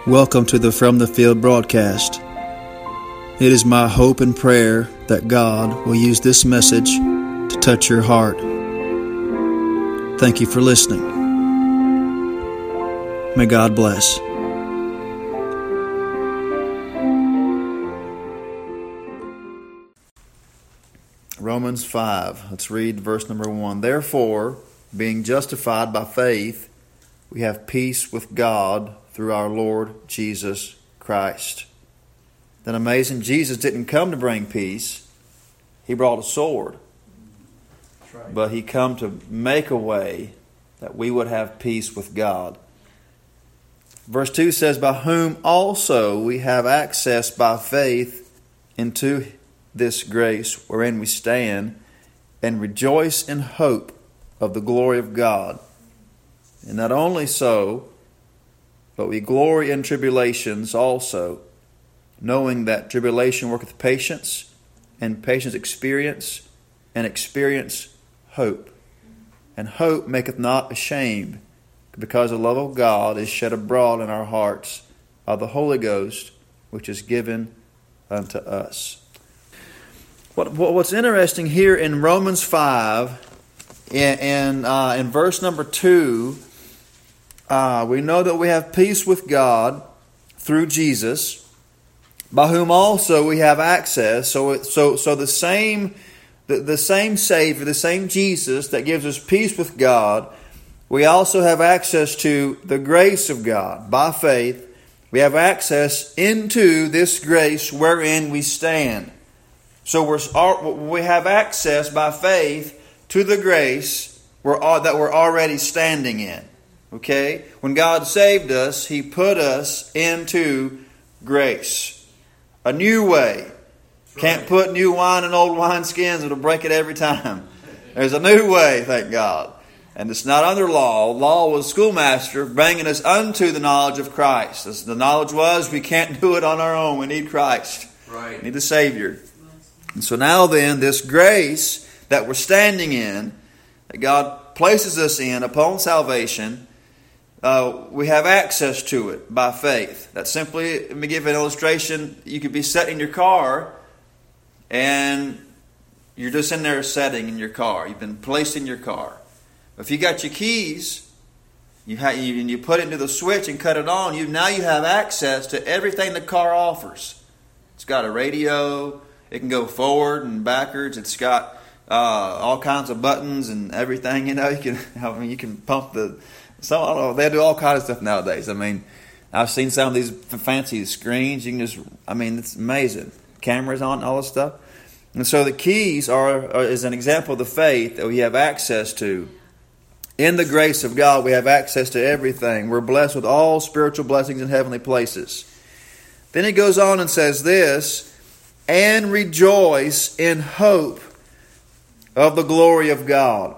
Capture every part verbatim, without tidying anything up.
Welcome to the From the Field broadcast. It is my hope and prayer that God will use this message to touch your heart. Thank you for listening. May God bless. Romans five. Let's read verse number one. Therefore, being justified by faith, we have peace with God through our Lord Jesus Christ. Then amazing, Jesus didn't come to bring peace. He brought a sword. That's right. But He come to make a way that we would have peace with God. Verse two says, by whom also we have access by faith into this grace wherein we stand, and rejoice in hope of the glory of God. And not only so, but we glory in tribulations also, knowing that tribulation worketh patience, and patience experience, and experience hope. And hope maketh not ashamed, because the love of God is shed abroad in our hearts by the Holy Ghost, which is given unto us. What, what's interesting here in Romans five, in, in, uh, in verse number two, Uh, we know that we have peace with God through Jesus, by whom also we have access. So, so, so the same, the, the same Savior, the same Jesus that gives us peace with God, we also have access to the grace of God by faith. We have access into this grace wherein we stand. So we're we have access by faith to the grace we're, that we're already standing in. Okay? When God saved us, He put us into grace. A new way. Right. Can't put new wine in old wineskins. It'll break it every time. There's a new way, thank God. And it's not under law. Law was schoolmaster bringing us unto the knowledge of Christ. As the knowledge was, we can't do it on our own. We need Christ. Right. We need the Savior. And so now then, this grace that we're standing in, that God places us in upon salvation, Uh, we have access to it by faith. That simply, let me give an illustration. You could be sitting in your car and you're just in there setting in your car. You've been placed in your car. If you got your keys, you, ha- you and you put it into the switch and cut it on, you now you have access to everything the car offers. It's got a radio. It can go forward and backwards. It's got uh, all kinds of buttons and everything. You know, you can. I mean, you can pump the. So I don't know, they do all kinds of stuff nowadays. I mean, I've seen some of these fancy screens. You can just, I mean, it's amazing. Cameras on, all this stuff. And so the keys are, are is an example of the faith that we have access to. In the grace of God, we have access to everything. We're blessed with all spiritual blessings in heavenly places. Then he goes on and says this, and rejoice in hope of the glory of God.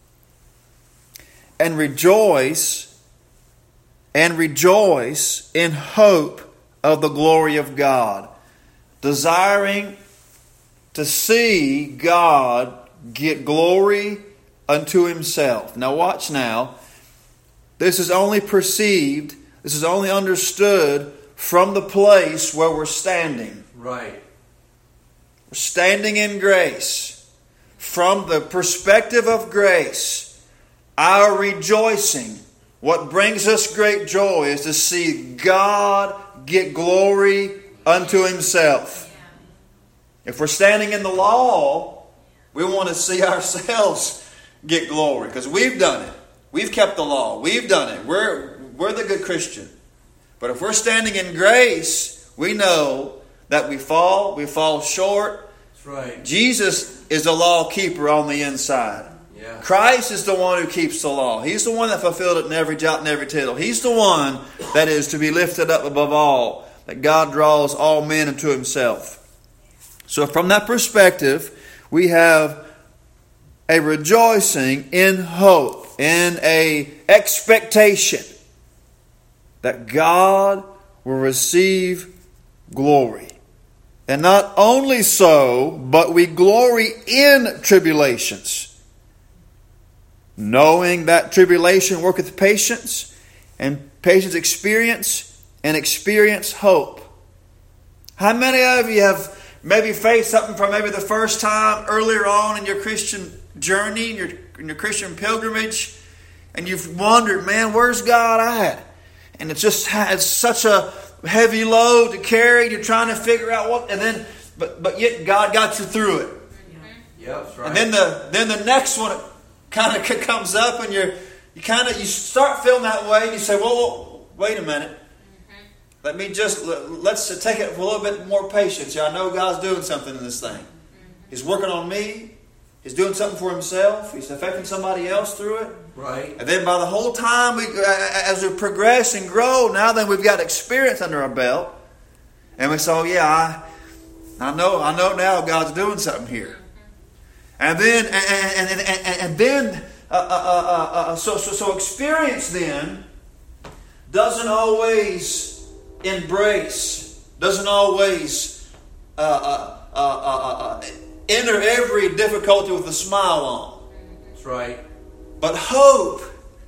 And rejoice, and rejoice in hope of the glory of God. Desiring to see God get glory unto Himself. Now watch now. This is only perceived, this is only understood from the place where we're standing. Right. We're standing in grace. From the perspective of grace, our rejoicing, what brings us great joy, is to see God get glory unto Himself. If we're standing in the law, we want to see ourselves get glory, because we've done it. We've kept the law. We've done it. We're, we're the good Christian. But if we're standing in grace, we know that we fall, we fall short. That's right. Jesus is the law keeper on the inside. Yeah. Christ is the one who keeps the law. He's the one that fulfilled it in every jot and every tittle. He's the one that is to be lifted up above all, that God draws all men into Himself. So from that perspective, we have a rejoicing in hope, in a expectation that God will receive glory. And not only so, but we glory in tribulations, knowing that tribulation worketh patience, and patience experience, and experience hope. How many of you have maybe faced something for maybe the first time earlier on in your Christian journey, in your, in your Christian pilgrimage, and you've wondered, man, where's God at? And it's just it's such a heavy load to carry. You're trying to figure out what, and then, but but yet God got you through it. Yep, that's right. And then the then the next one kind of comes up, and you're you kind of you start feeling that way, and you say, well, well wait a minute. Mm-hmm. Let me just let's take it with a little bit more patience. I know God's doing something in this thing. Mm-hmm. He's working on me. He's doing something for Himself. He's affecting somebody else through it. Right. And then by the whole time, we, as we progress and grow, now then we've got experience under our belt. And we say, oh yeah, I, I know I know now God's doing something here. And then, and, and, and, and then, uh, uh, uh, uh, so, so, so experience then doesn't always embrace, doesn't always uh, uh, uh, uh, uh, enter every difficulty with a smile on. That's right. But hope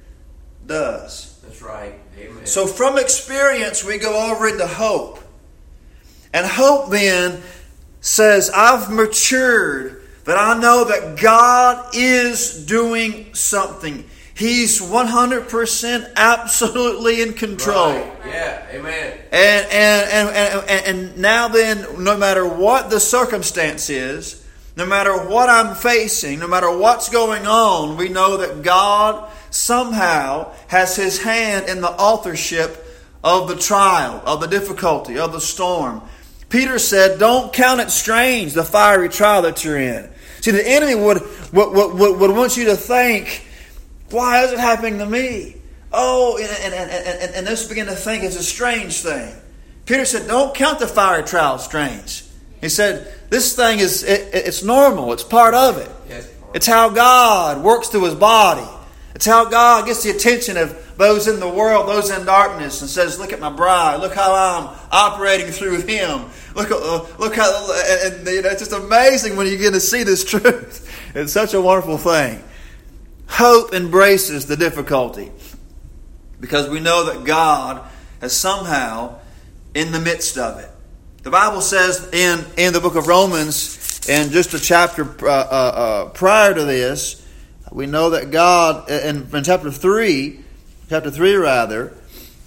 does. That's right. Amen. So from experience, we go over into hope. And hope then says, I've matured, that I know that God is doing something. He's one hundred percent absolutely in control. Right. Yeah, amen. And, and, and, and, and now then, no matter what the circumstance is, no matter what I'm facing, no matter what's going on, we know that God somehow has His hand in the authorship of the trial, of the difficulty, of the storm. Peter said, don't count it strange, the fiery trial that you're in. See, the enemy would, would, would, would want you to think, why is it happening to me? Oh, and, and, and, and this begin to think it's a strange thing. Peter said, don't count the fiery trial strange. He said, this thing is, it, it's normal. It's part of it. Yes. It's how God works through His body. It's how God gets the attention of those in the world, those in darkness, and says, look at my bride. Look how I'm operating through him. Look, uh, look how, and, and you know, it's just amazing when you get to see this truth. It's such a wonderful thing. Hope embraces the difficulty because we know that God is somehow in the midst of it. The Bible says in, in the book of Romans, in just a chapter uh, uh, uh, prior to this, we know that God, in, in chapter three, chapter three rather,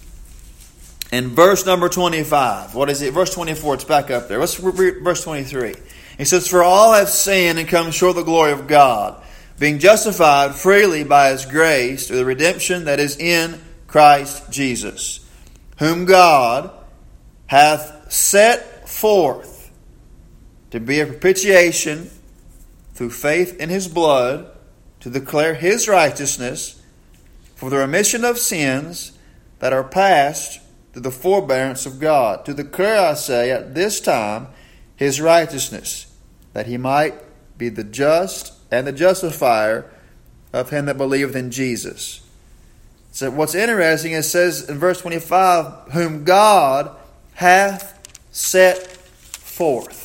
in verse number twenty-five, what is it? Verse twenty-four, it's back up there. Let's read verse twenty-three. He says, for all have sinned and come short of the glory of God, being justified freely by His grace through the redemption that is in Christ Jesus, whom God hath set forth to be a propitiation through faith in His blood, to declare His righteousness for the remission of sins that are past through the forbearance of God. To declare, I say, at this time His righteousness, that He might be the just and the justifier of him that believeth in Jesus. So what's interesting, it says in verse twenty-five, whom God hath set forth.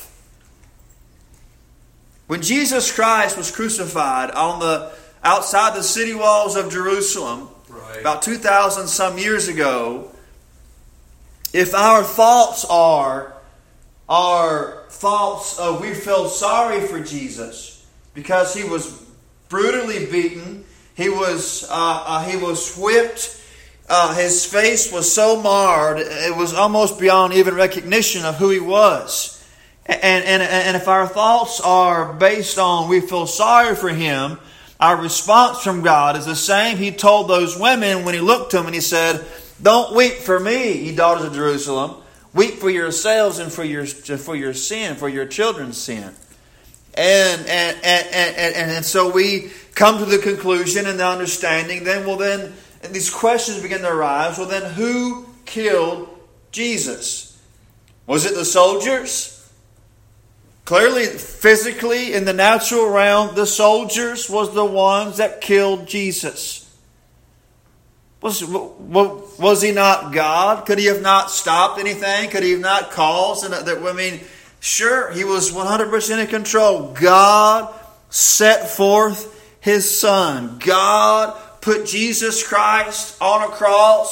When Jesus Christ was crucified on the outside the city walls of Jerusalem, right, about two thousand some years ago, if our thoughts are are thoughts of we feel sorry for Jesus because He was brutally beaten, He was uh, uh, He was whipped. Uh, his face was so marred, it was almost beyond even recognition of who He was. And, and, and if our thoughts are based on we feel sorry for Him, our response from God is the same He told those women when He looked to them and He said, don't weep for me, ye daughters of Jerusalem. Weep for yourselves and for your for your sin, for your children's sin. And and, and, and, and, and so we come to the conclusion and the understanding, then, well then, and these questions begin to arise. Well, then, who killed Jesus? Was it the soldiers? Clearly, physically, in the natural realm, the soldiers was the ones that killed Jesus. Was, was He not God? Could He have not stopped anything? Could He have not caused? And that, I mean, sure, He was one hundred percent in control. God set forth His Son. God put Jesus Christ on a cross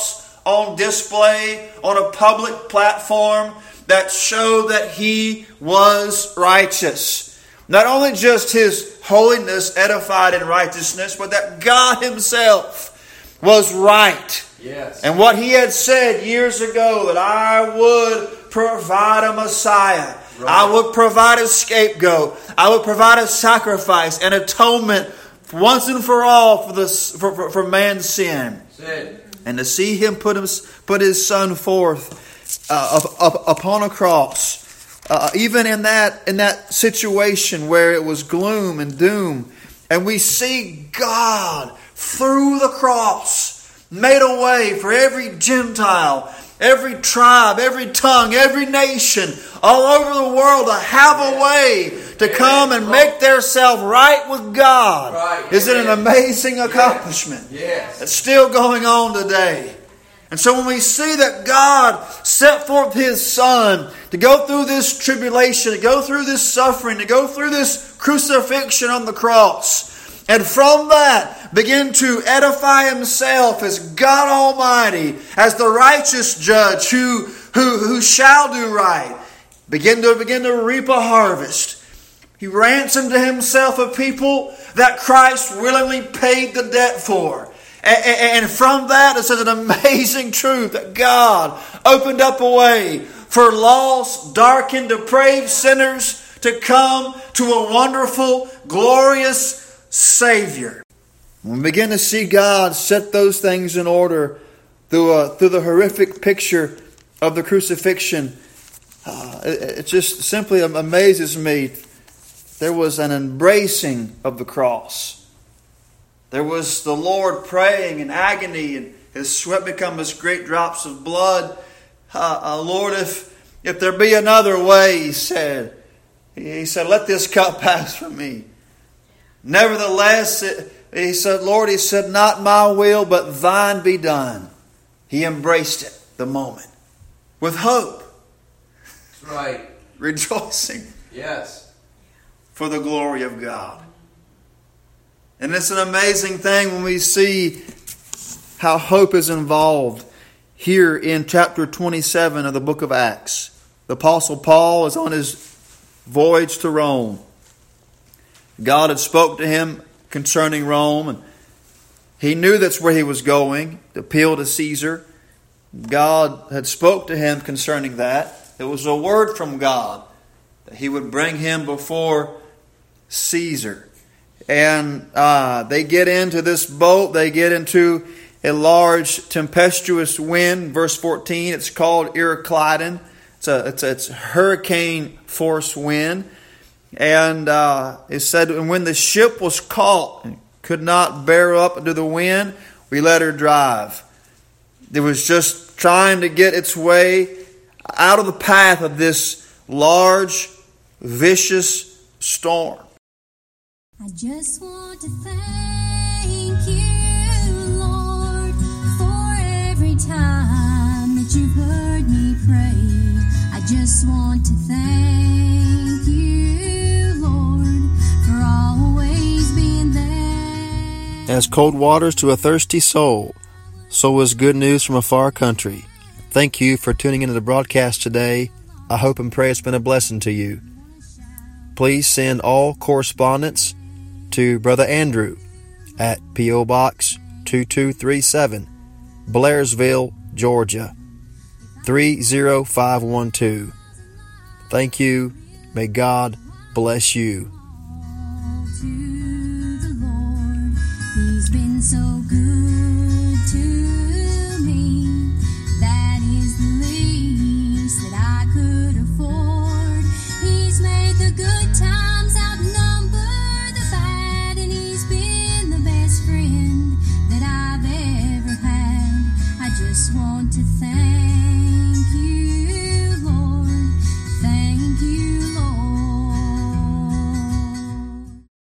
on display on a public platform that showed that He was righteous. Not only just His holiness edified in righteousness, but that God Himself was right. Yes. And what He had said years ago, that I would provide a Messiah. Right. I would provide a scapegoat. I would provide a sacrifice and atonement once and for all for, this, for, for, for man's sin. Sin. And to see Him put, him, put His Son forth uh, up, up, upon a cross. Uh, even in that in that situation where it was gloom and doom, and we see God through the cross made a way for every Gentile, every tribe, every tongue, every nation all over the world to have a way to come and make themselves right with God. Right. Is it an amazing accomplishment? Yes. It's still going on today. And so when we see that God set forth His Son to go through this tribulation, to go through this suffering, to go through this crucifixion on the cross, and from that begin to edify Himself as God Almighty, as the righteous judge who, who, who shall do right, begin to begin to reap a harvest. He ransomed to Himself a people that Christ willingly paid the debt for. And from that, it's an amazing truth that God opened up a way for lost, darkened, depraved sinners to come to a wonderful, glorious Savior. When we begin to see God set those things in order through, a, through the horrific picture of the crucifixion, uh, it, it just simply amazes me. There was an embracing of the cross. There was the Lord praying in agony, and His sweat become as great drops of blood. Uh, uh, Lord, if if there be another way, He said, He said, let this cup pass from me. Nevertheless, it, He said, Lord, He said, not my will, but Thine be done. He embraced it, the moment, with hope. That's right. Rejoicing. Yes. For the glory of God. And it's an amazing thing when we see how hope is involved here in chapter twenty-seven of the book of Acts. The Apostle Paul is on his voyage to Rome. God had spoke to him concerning Rome, and he knew that's where he was going, to appeal to Caesar. God had spoke to him concerning that. It was a word from God that He would bring him before Caesar. And uh, they get into this boat. They get into a large tempestuous wind. Verse fourteen, it's called Euroclydon. It's a, it's a, it's a hurricane force wind. And uh, it said, and when the ship was caught and could not bear up into the wind, we let her drive. It was just trying to get its way out of the path of this large, vicious storm. I just want to thank You, Lord, for every time that You've heard me pray. I just want to thank You, Lord, for always being there. As cold waters to a thirsty soul, so is good news from a far country. Thank you for tuning into the broadcast today. I hope and pray it's been a blessing to you. Please send all correspondence to Brother Andrew at P O Box two two three seven, Blairsville, Georgia three zero five one two. Thank you. May God bless you. To the Lord, He's been so good to me. That is the least that I could afford. He's made the good times